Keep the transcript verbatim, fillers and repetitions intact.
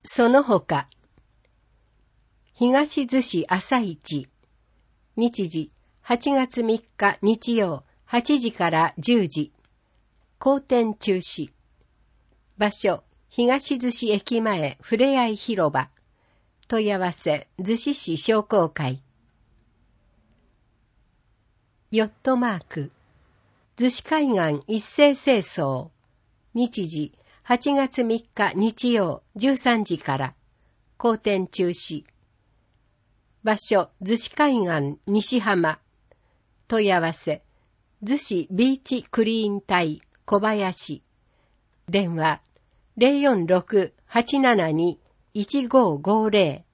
その他、東逗子朝市、日時はちがつみっか日曜はちじからじゅうじ、公展中止。場所、東逗子駅前ふれあい広場。問い合わせ、逗子市商工会。ヨットマーク、逗子海岸一斉清掃。日時はちがつみっか日曜じゅうさんじから。公展中止。場所、逗子海岸西浜。問い合わせ、逗子ビーチクリーン隊小林。電話、ゼロよんろく はちななに いちごーごーゼロ